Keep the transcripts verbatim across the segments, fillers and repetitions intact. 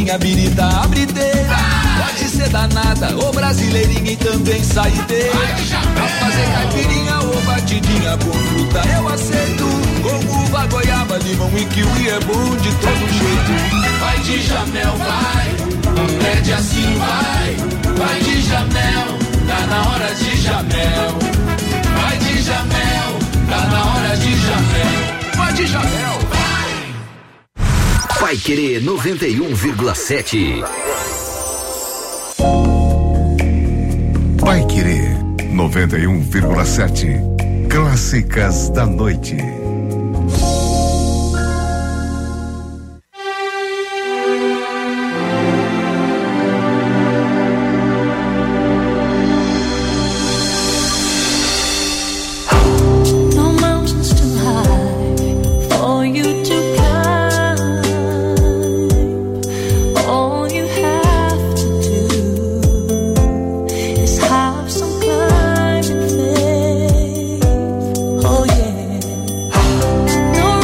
caipirinha, birita, abriteira. Pode ser danada, ou brasileirinha e também saideira. Pra fazer caipirinha ou batidinha com fruta eu aceito. Com uva, goiaba, limão e kiwi é bom de todo jeito. Vai de Jamel, vai, pede assim, vai. Vai de Jamel, tá na hora de Jamel. Vai de Jamel, tá na hora de Jamel. Vai de Jamel, vai. Paiquerê noventa e um vírgula sete. Paiquerê noventa e um vírgula sete. Clássicas da noite. Oh yeah. No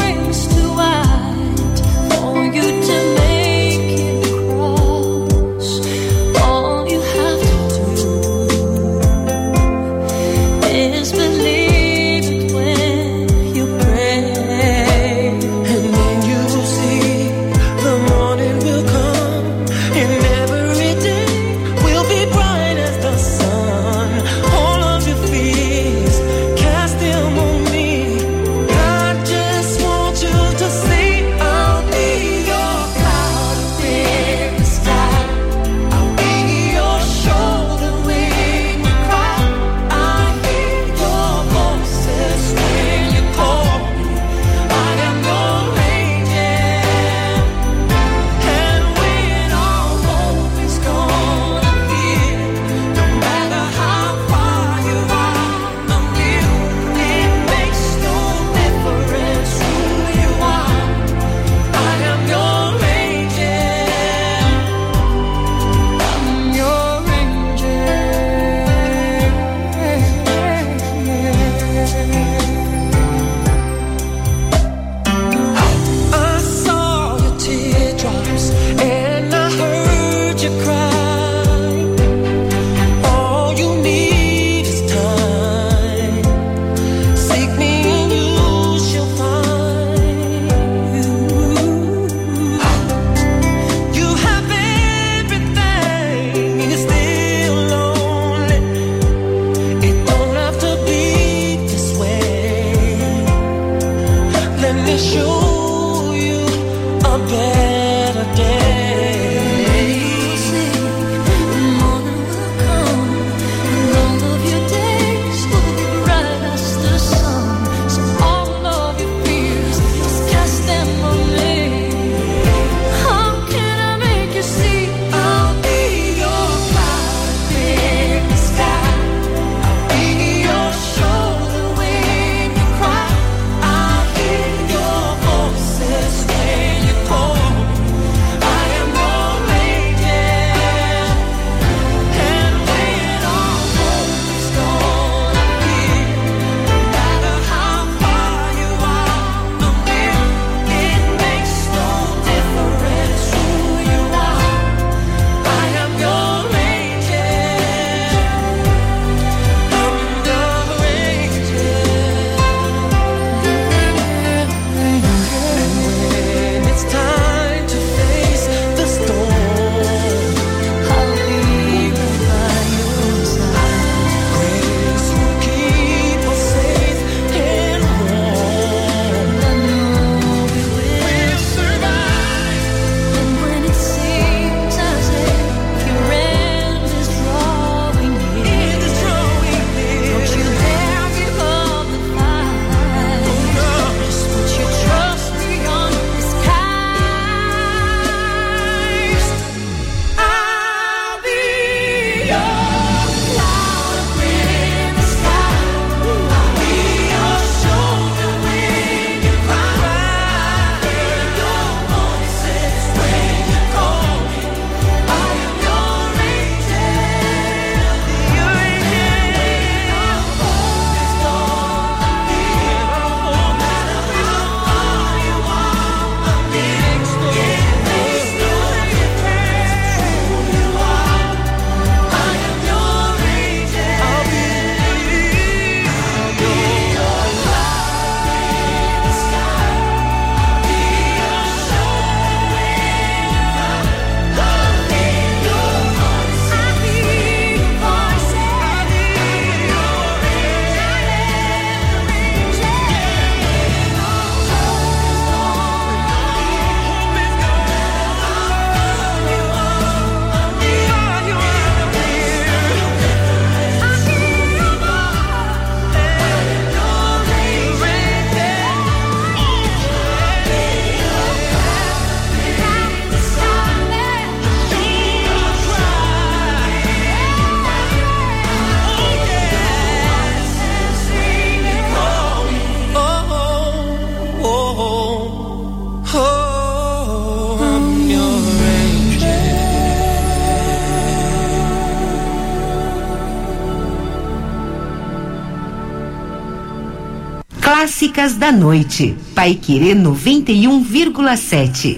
Clássicas da Noite. Paiquerê noventa e um vírgula sete.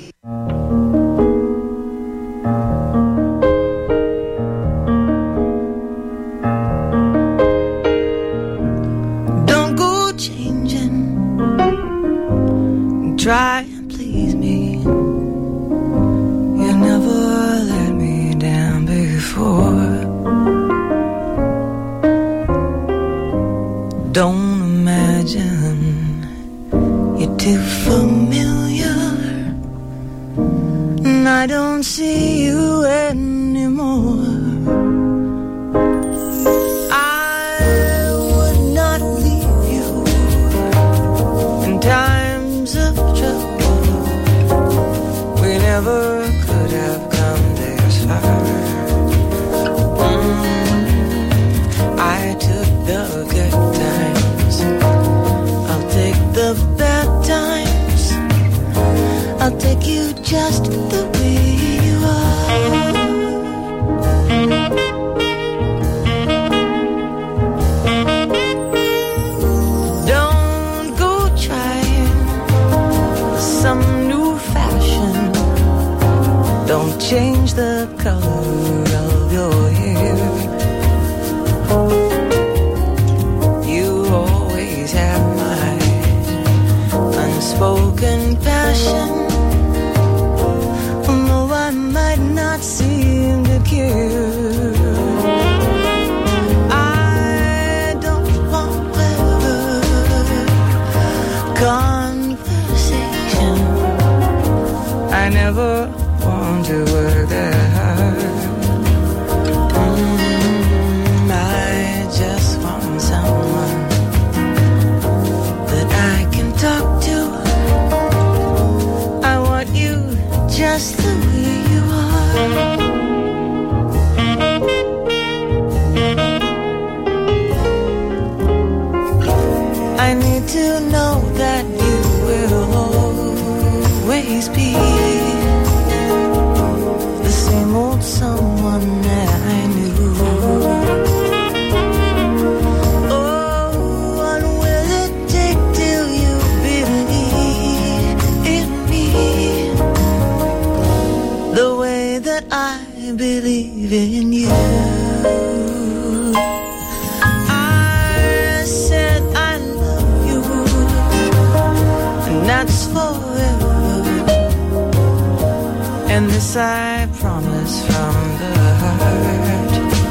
Don't go changing. Try and please me. You never let me down before. Don't imagine you're too familiar, and I don't see you anymore. I would not leave you in times of trouble. We never could have come this far. Mm, I took the good times, I'll take the bad times. I'll take you just the way you are. Don't go trying some new fashion. Don't change the color of your hair. You always have my unspoken passion, although I might not seem to care. I don't want clever conversation. I never want to work that hard. Mm, I just want someone that I can talk to. I want you just the way you are. I need to know that you will always be the same old someone that I knew. Oh, what will it take till you believe in me the way that I believe in you? I said I love you, and that's forever. And this I promise from the heart.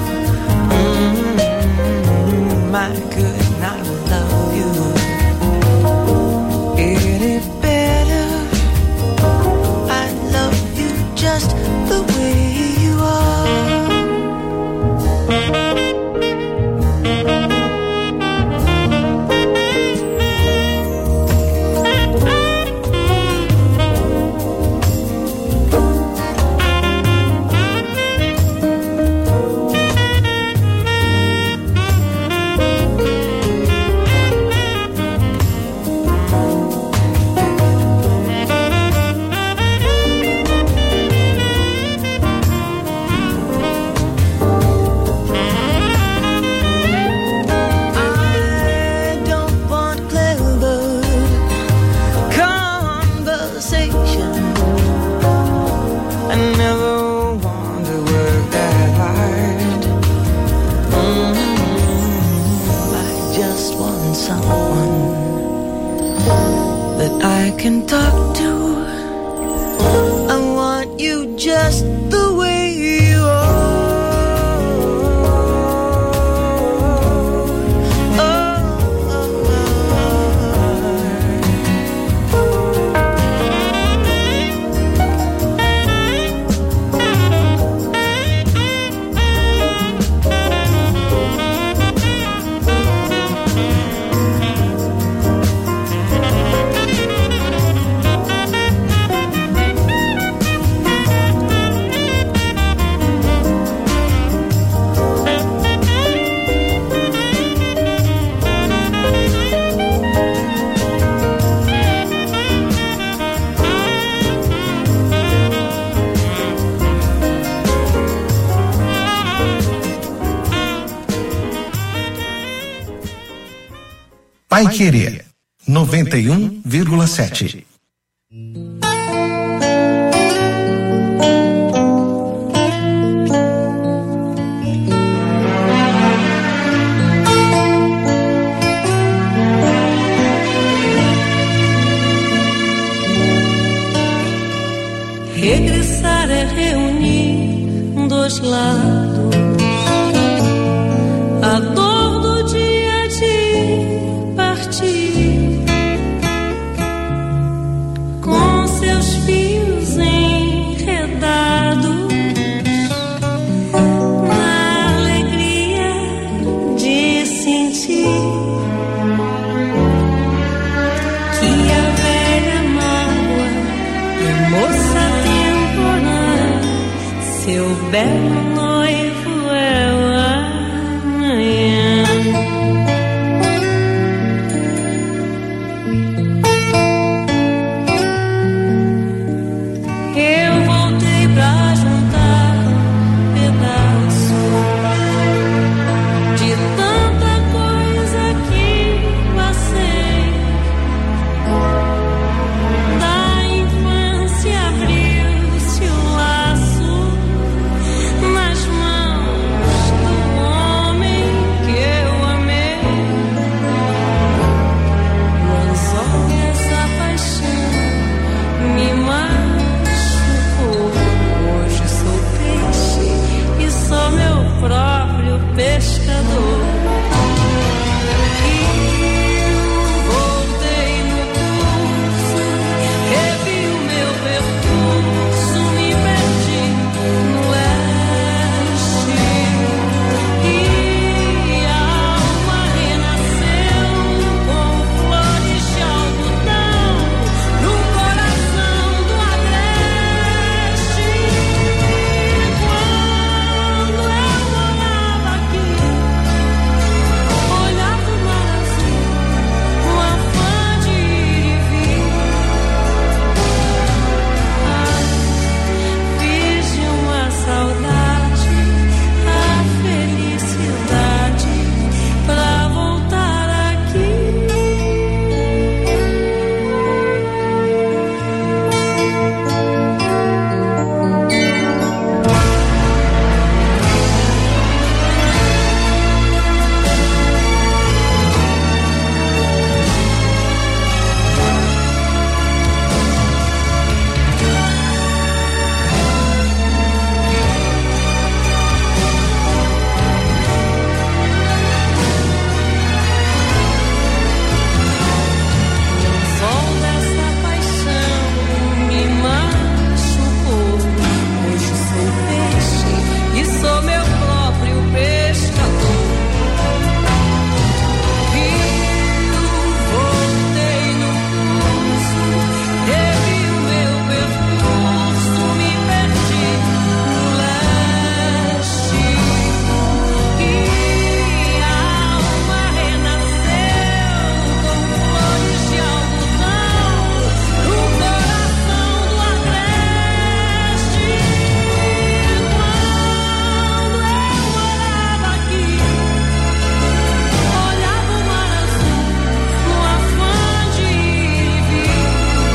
Mm-hmm. My good, I love you any better. I love you just the way you are. I can talk to. I want you just the way you are. Oh, oh, Paiquerê noventa e um vírgula sete. Regressar é reunir dos lados a dor do dia de partir, com seus fios enredados na alegria de sentir que a velha mágoa é moça temporal, seu belo noivo é o amanhã. Eu voltei pra juntar pedaços de tanta coisa que passei. Da infância abriu-se o laço nas mãos do homem que eu amei. O anzol dessa paixão me machucou. Hoje sou peixe e sou meu próprio pescador. Voltei no curso, revi o meu percurso, me perdi no leste e a alma renasceu com flores de algodão no coração do agreste. Quando eu morava aqui, olhava o mar azul, um afã de ir e vir. Ah, fiz de uma saudade a felicidade pra voltar aqui. O sol dessa paixão me machucou. Hoje sou peixe e sou meu próprio pescador. Voltei no curso, revi o meu percurso, me perdi no leste e a alma renasceu com flores de algodão no coração do agreste. Quando eu morava aqui, olhava o mar azul no afã de ir e vir.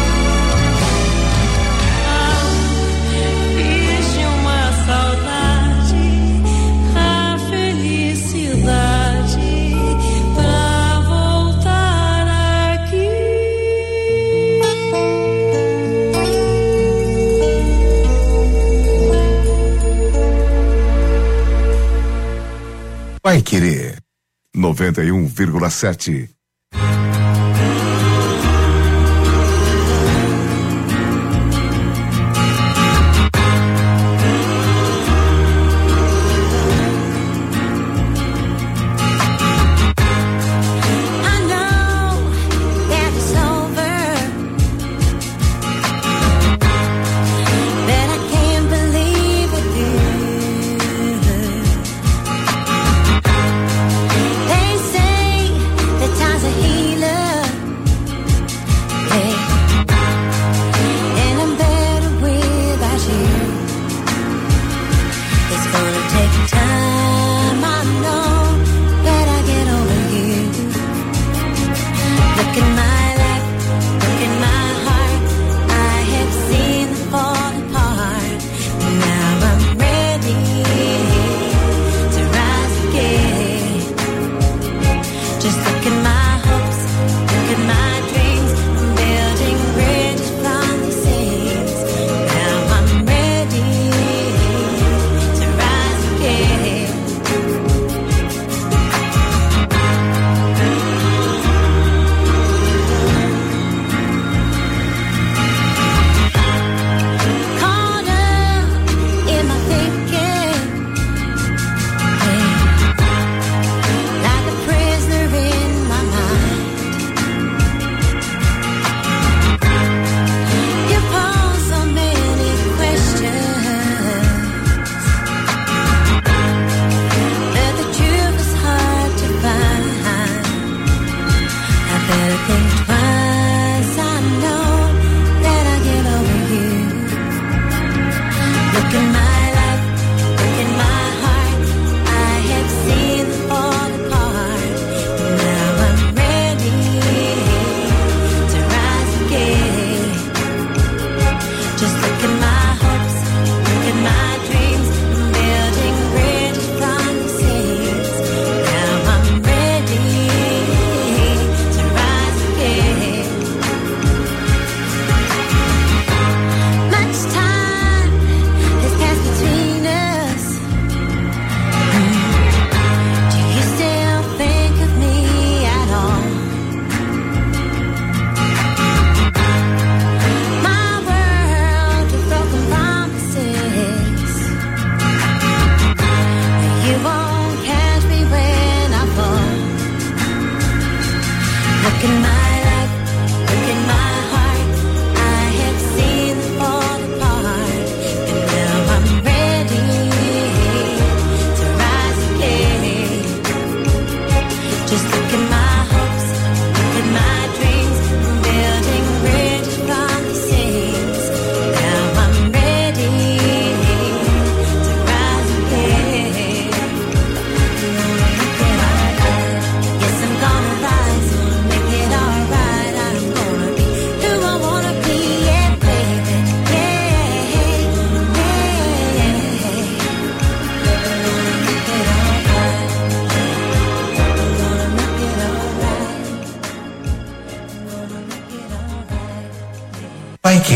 Ah, fiz de uma saudade a felicidade pra voltar aqui. Vai querer noventa e um vírgula sete. I know that it's over, that I can't believe it is. They say that time's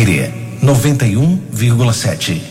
Querer noventa e um vírgula sete.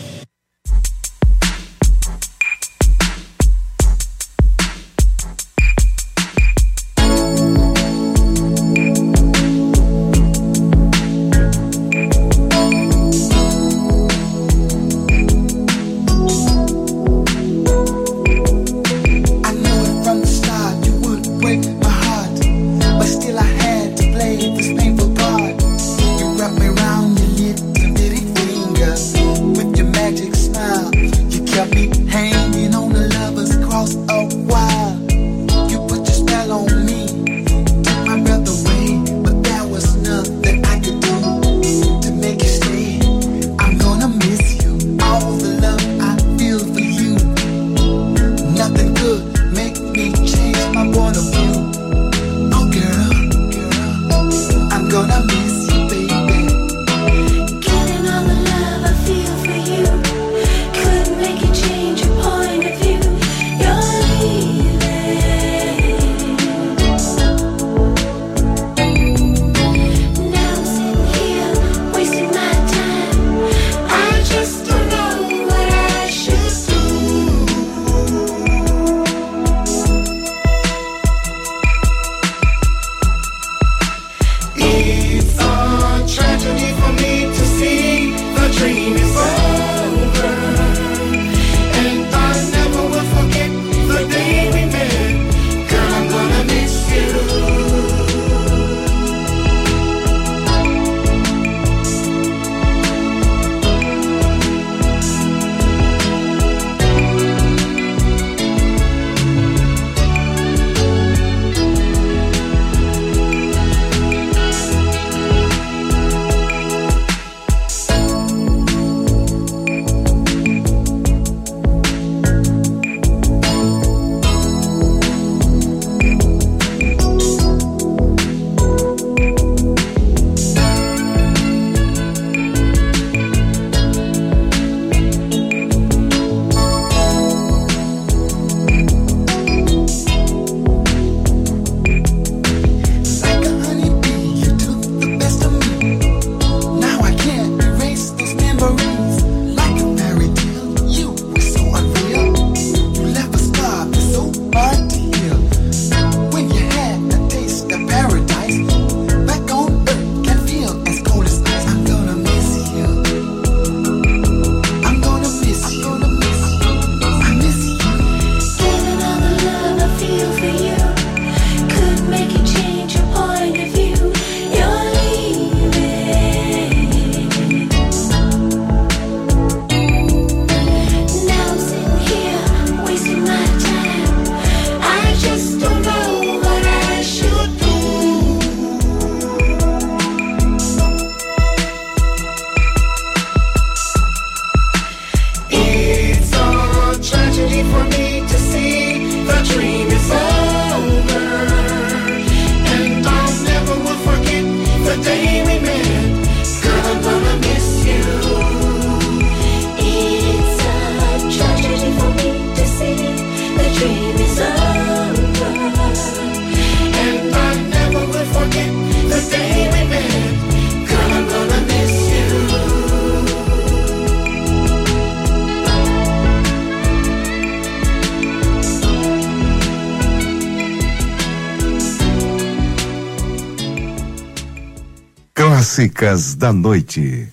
Clássicas da noite.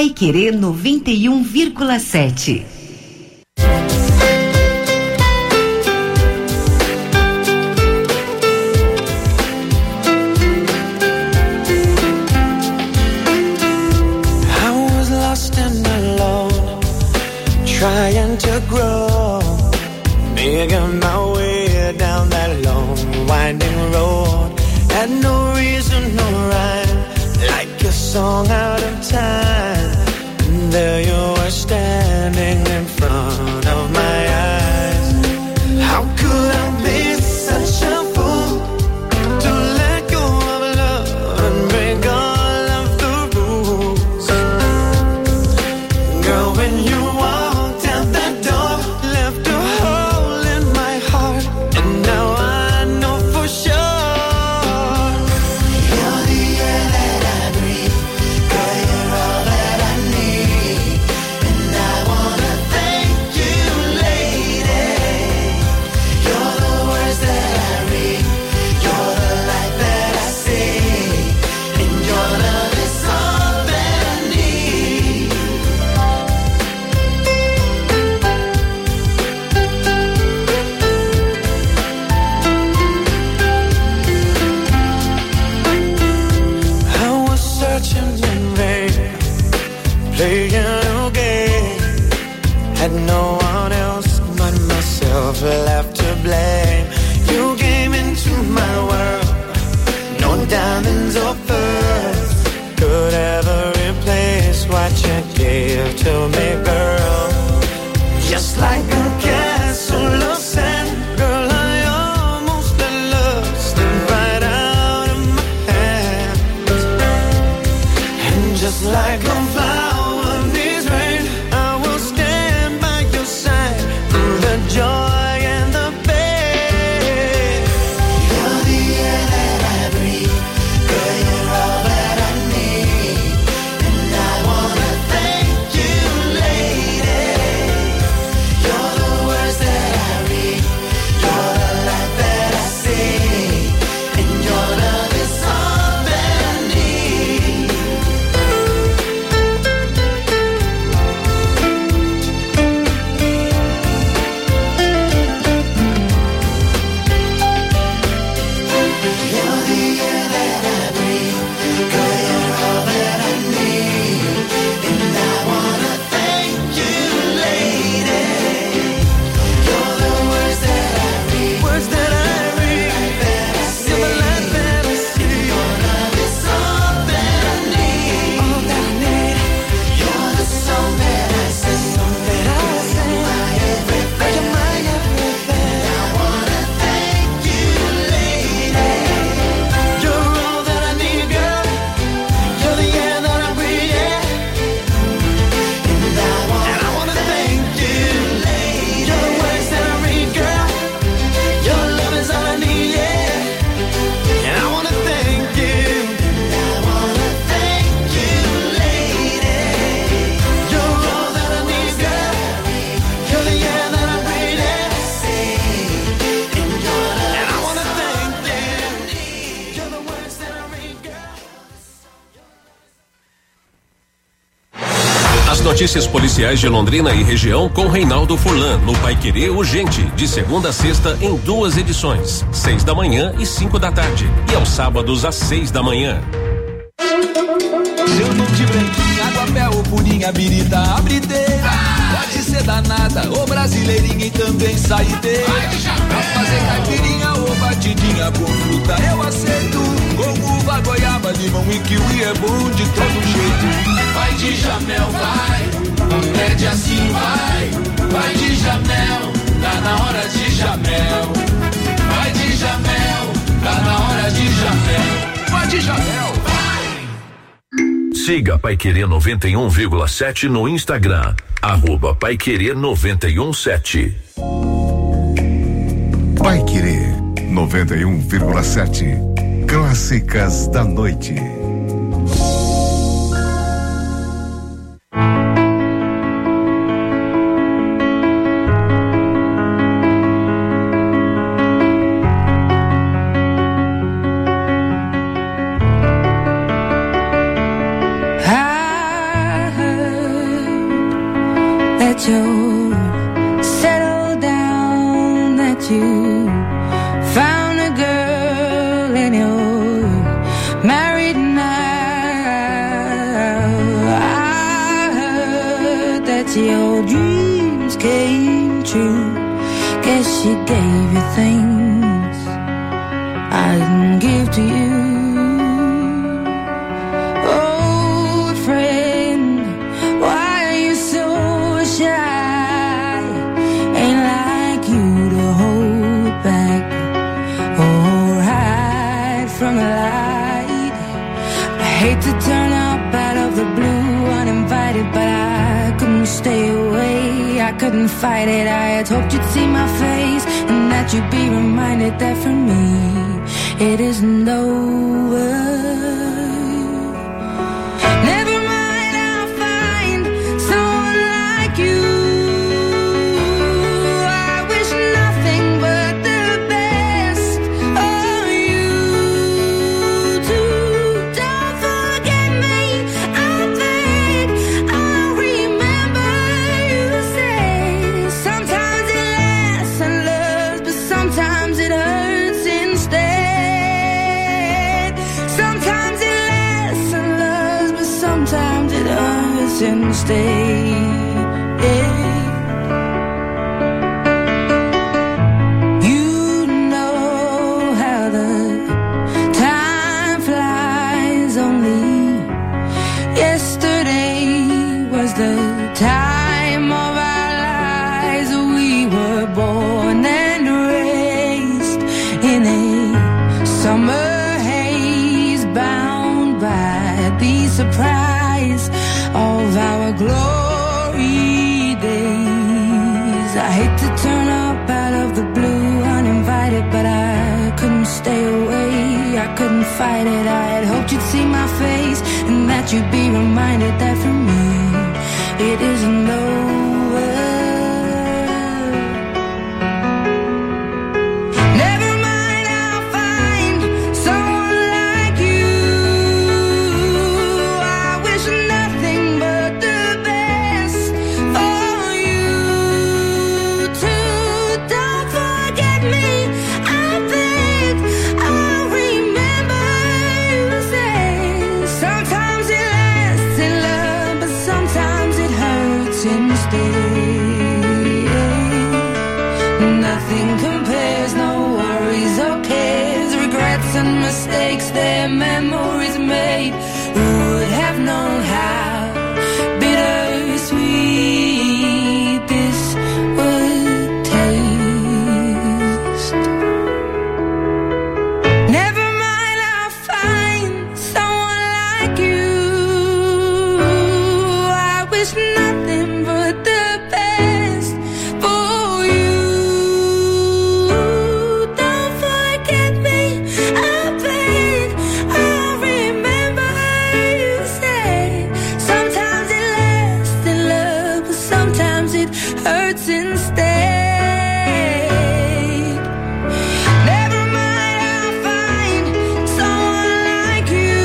Paiquerê noventa e um vírgula sete. Trying to grow, making my way down that long, winding road. Had no reason, no rhyme, like a song out of time. And there you were standing in front of my eyes. How could I be such a fool to let go of love and break all of the rules? Girl, when you left to blame. You came into my world. No diamonds or pearls could ever replace what you gave to me, girl. Just like a castle of sand, girl, I almost let love slip right out of my hands. And just like a flower needs rain, I will stand by your side through the joy. Notícias policiais de Londrina e região com Reinaldo Furlan no Paiquerê Urgente, de segunda a sexta em duas edições, seis da manhã e cinco da tarde, e aos sábados às seis da manhã. Chamam de branquinha, água, mel ou purinha, birita, abriteira. Pode ser danada, ou brasileirinha e também saideira. Pra fazer caipirinha ou batidinha com fruta eu aceito. Com uva, goiaba, limão e kiwi é bom de todo jeito. Vai de Jamel, vai, pede assim, vai. Vai de Jamel, tá na hora de Jamel. Vai de Jamel, tá na hora de Jamel. Vai de Jamel, vai. Siga Paiquerê noventa e um vírgula sete no Instagram, arroba Paiquerê noventa e um sete. Paiquerê noventa e um vírgula sete. Clássicas da noite. I heard you're settled down, that you found a girl and you're married now. I heard that your dreams came true. Guess she gave you things I didn't give to you. Oh, friend, why are you so shy? Ain't like you to hold back or hide from the light. I hate to turn up out of the blue uninvited, but I couldn't stay away. I couldn't fight it. I had hoped you'd see my face and that you'd be reminded that for me it isn't over. Never mind, I'll find someone like you. I wish nothing but the best for you too. Don't forget me, I beg. I'll remember you say sometimes it lasts and loves, but sometimes it hurts instead. Sometimes it lasts and loves, but sometimes it hurts instead. You know how the time flies. Only yesterday was the time of our lives. We were born and raised in a summer haze, bound by the surprise of our glory days. I hate to turn up out of the blue uninvited, but I couldn't stay away. I couldn't fight it. I had hoped you'd see my face and that you'd be reminded that for me it isn't over. Never mind, I'll find someone like you. I wish nothing but the best for you too. Don't forget me, I beg. I'll remember you say sometimes it lasts in love, but sometimes it hurts instead. Nothing compares, no worries or cares, regrets and mistakes, their memories made. Who would have known how bittersweet this would taste? Never mind, I'll find someone like you. I wish nothing but the best for you. Don't forget me, I beg. I'll remember you say sometimes it lasts in love, but sometimes it hurts instead. Never mind, I'll find someone like you.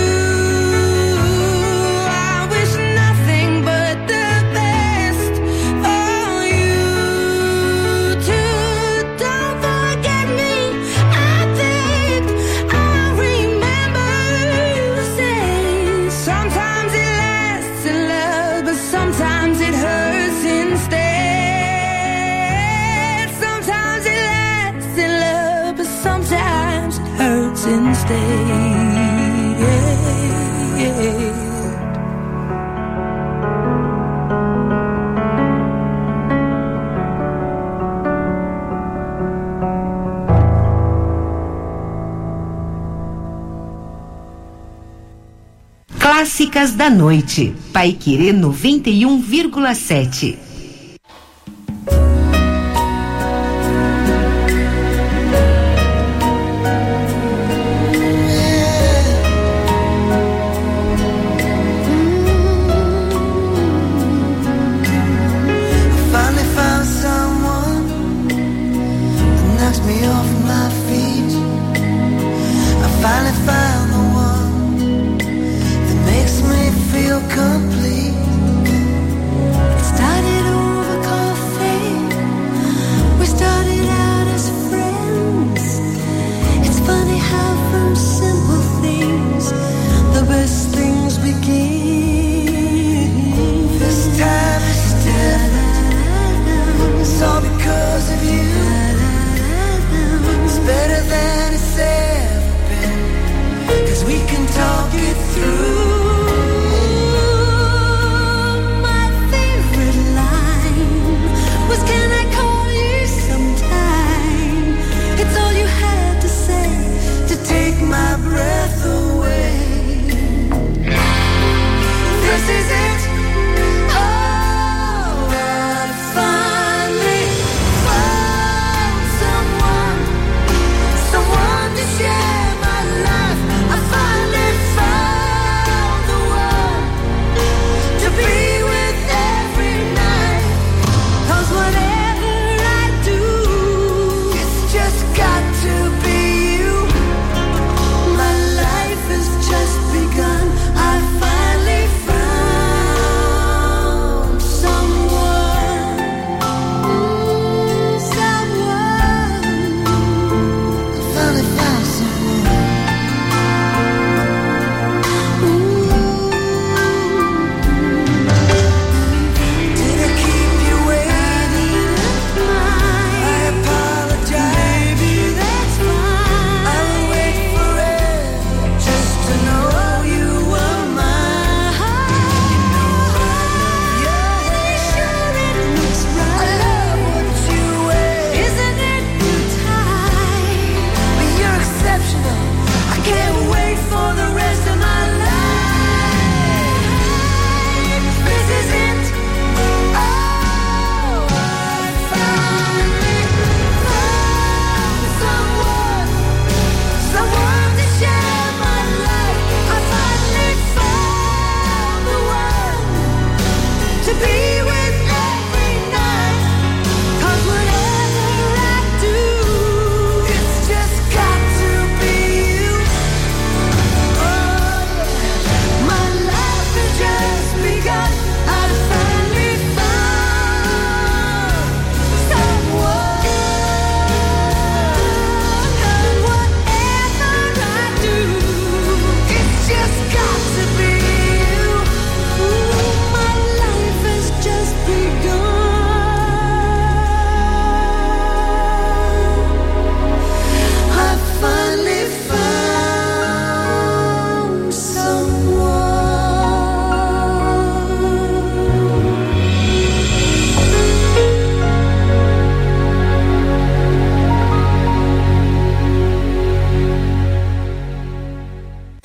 I wish nothing but the best for you too. Don't forget me, I beg. I'll remember you say sometimes it lasts in love, but sometimes it hurts instead. Sometimes it lasts in love, but sometimes it hurts instead. Clássicas da Noite. Paiquerê noventa e um vírgula sete. Finally found someone that knocks me off my feet. I finally found the one that makes me feel complete. It started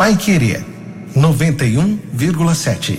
Paiquerê noventa e um vírgula sete.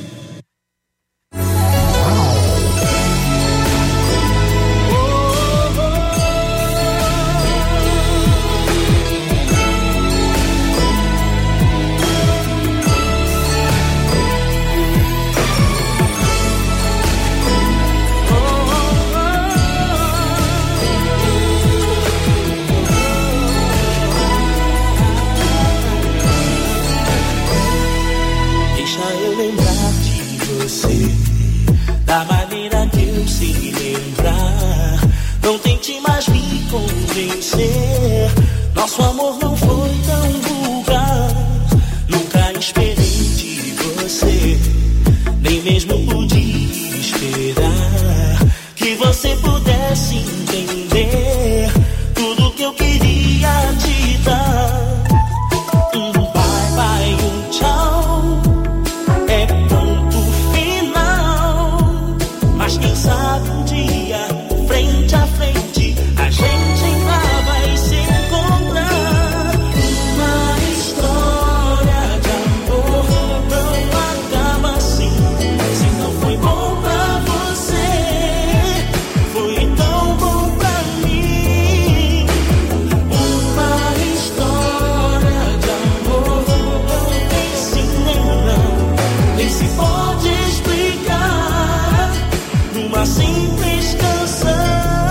Da maneira que eu sei lembrar, não tente mais me convencer. Nosso amor não foi tão vulgar. Nunca esperei de você, nem mesmo podia esperar que você pudesse entender tudo que eu queria te dar. Um bye bye, um tchau, é ponto final. Mas quem sabe um dia, frente a frente, a gente ainda vai se encontrar. Uma história de amor não acaba assim. Se não foi bom pra você, foi tão bom pra mim. Uma história de amor não tem sim nem não, nem se pode explicar numa simples canção.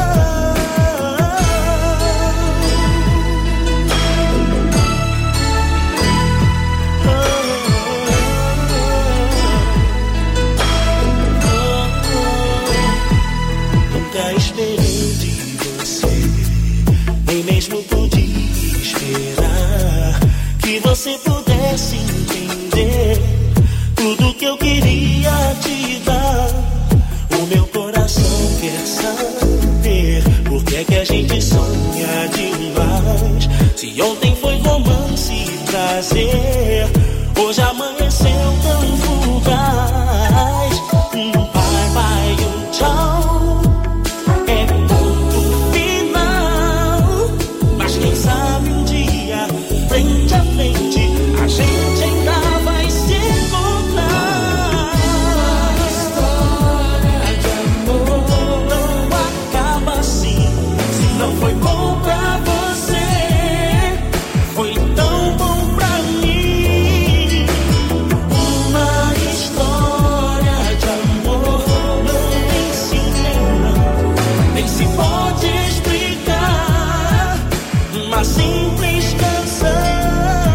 Nunca esperei de você, nem mesmo podia esperar que você pudesse entender tudo que eu queria te dar. O meu coração quer saber por que é que a gente sonha demais. Se ontem foi romance e prazer, hoje amanheceu tão fugaz. Um bye bye, um tchau, é ponto final. Mas quem sabe um dia, frente a frente, a gente ainda vai se encontrar. Uma história de amor não acaba assim. Se não foi bom pra você, foi tão bom pra mim. Uma história de amor não tem sim nem não, nem se pode explicar uma simples canção.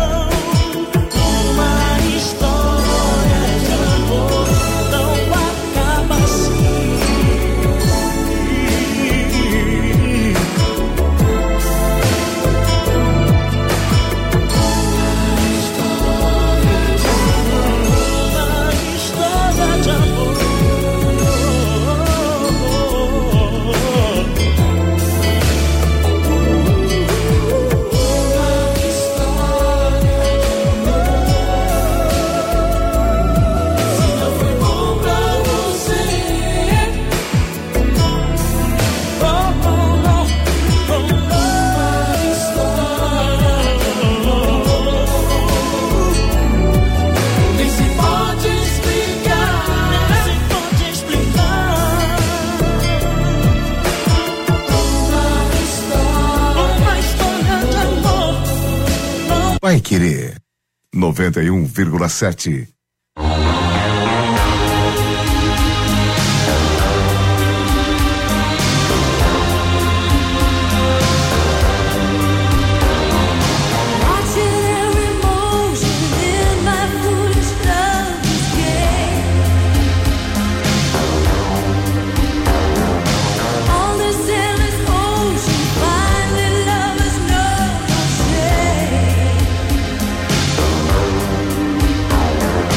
Uma história de amor não acaba assim. Uma história de amor. Se não foi bom pra você, oh, oh, oh, oh, uma história de amor. Nem se pode explicar, nem se pode explicar. Uma história, uma história de amor. Paiquerê noventa e um vírgula sete. Watching every motion in my foolish lover's game. All this endless ocean, finally lovers know no shame.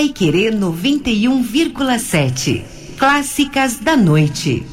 Paiquerê noventa e um vírgula sete. Clássicas da noite.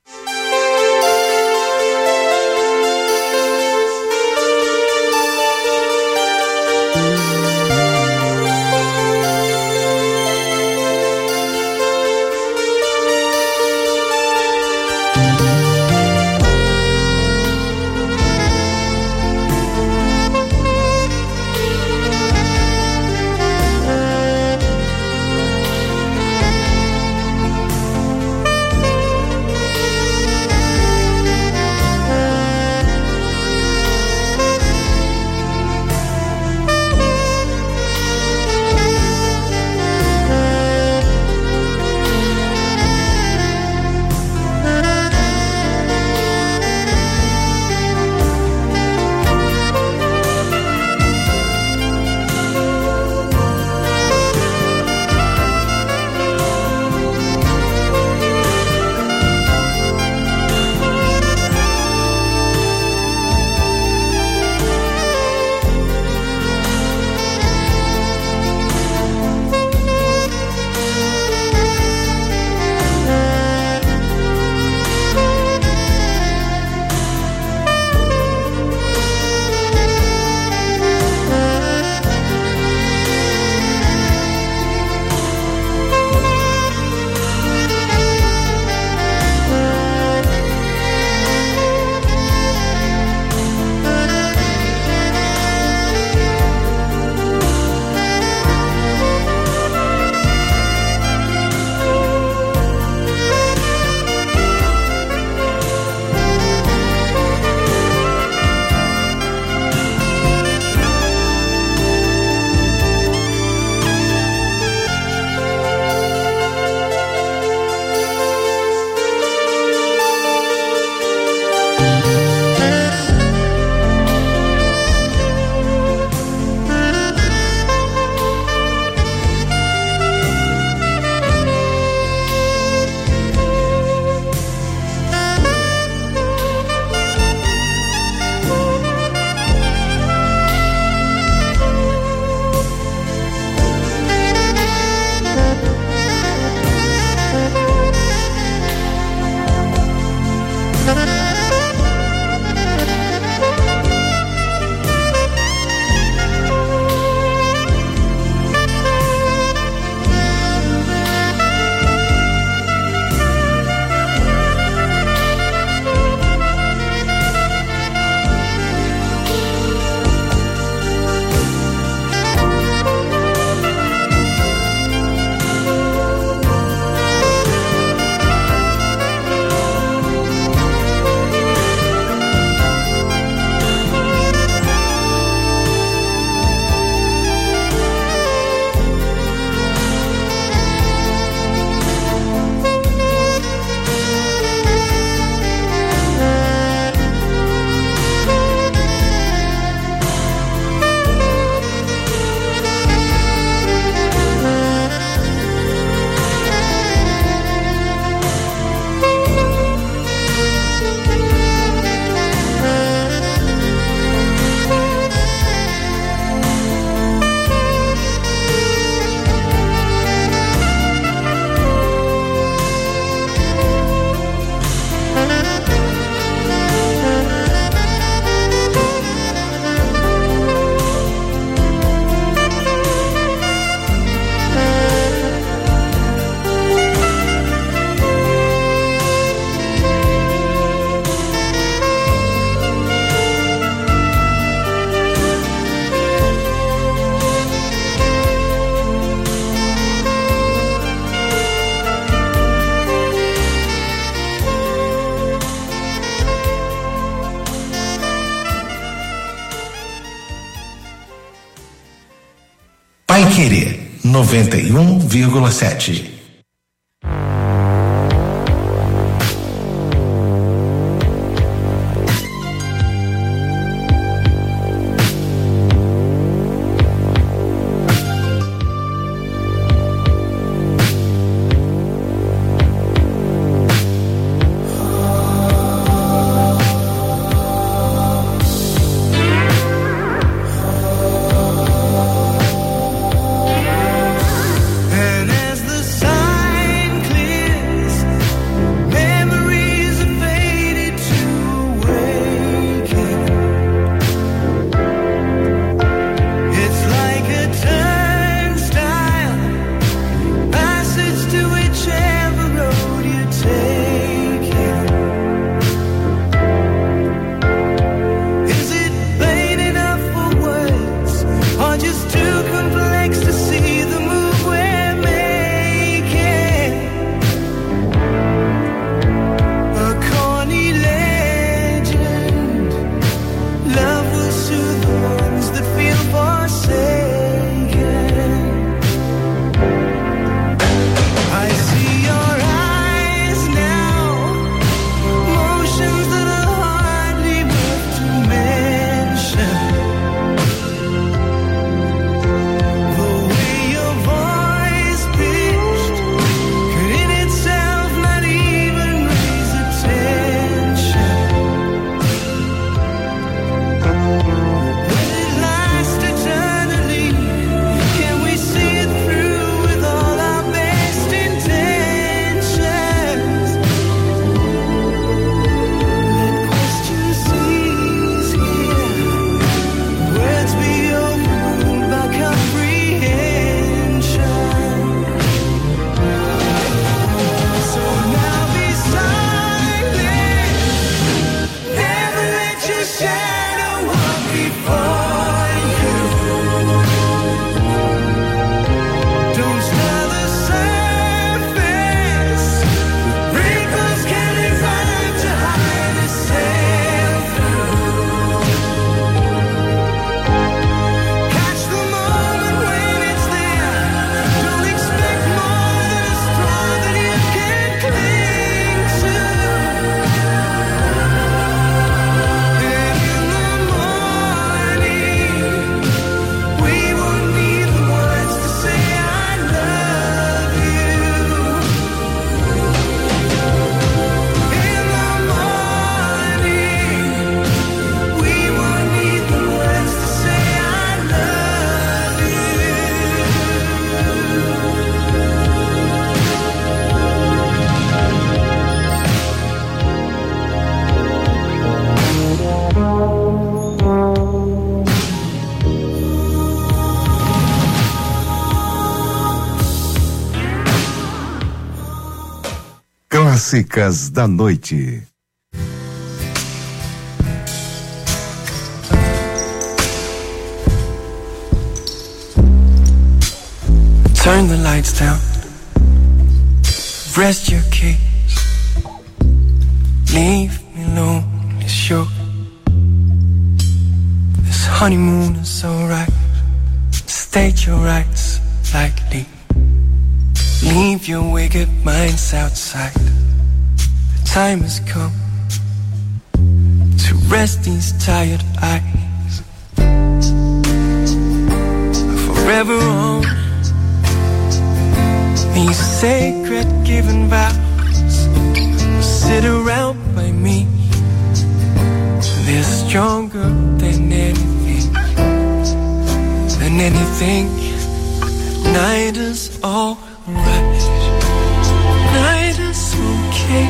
Paiquerê noventa e um vírgula sete. Clássicas da Noite. Turn the lights down. Rest your case. Leave me alone, it's sure. This honeymoon is alright. State your rights lightly. Leave your wicked minds outside. The time has come to rest these tired eyes. Forever on these sacred given vows. Sit around by me. They're stronger than anything, than anything. Night is alright. Night is okay.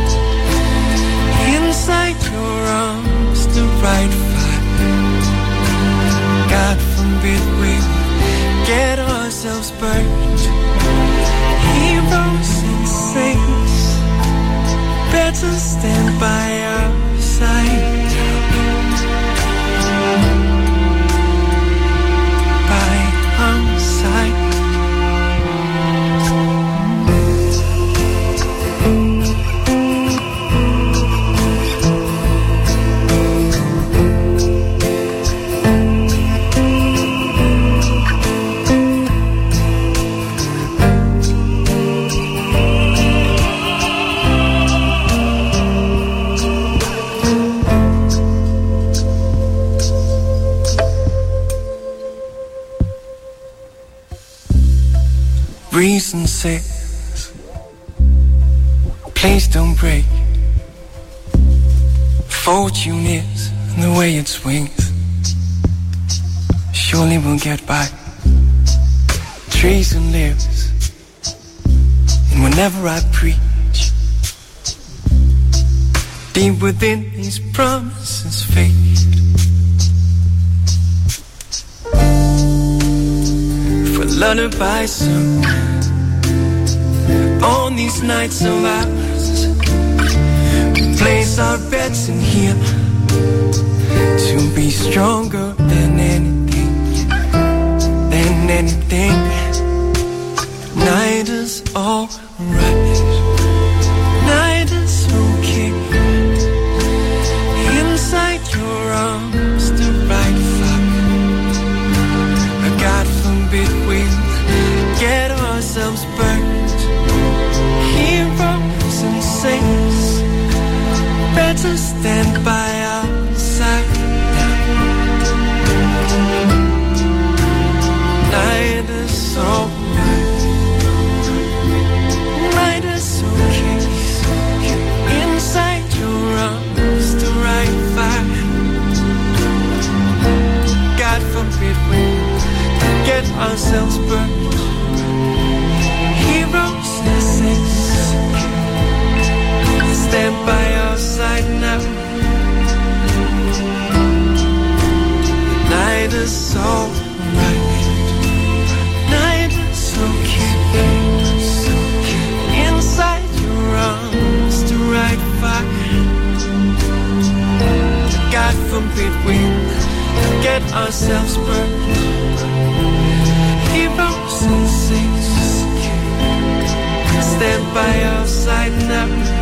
Inside your arms, the right fire. God forbid we get ourselves burned. Heroes and saints, better stand by our side. By our side. Reason says, please don't break. Fortune is the way it swings. Surely we'll get by. Treason lives, and whenever I preach, deep within these promises fade. For lullaby song on these nights of ours, we place our bets in here to be stronger than anything, than anything. Night is alright. Night is okay. Inside your arms, the right fire. God forbid we get ourselves burned. Heroes and saints, better stand by our side now. Night is alright. Night is okay. Inside your arms, the right fire. God forbid we get ourselves burned. Heroes and saints, stand by our side now. Night is alright. Night is okay. Inside your arms, the right fire. God forbid we get ourselves burned. Heroes and saints, stand by our side now.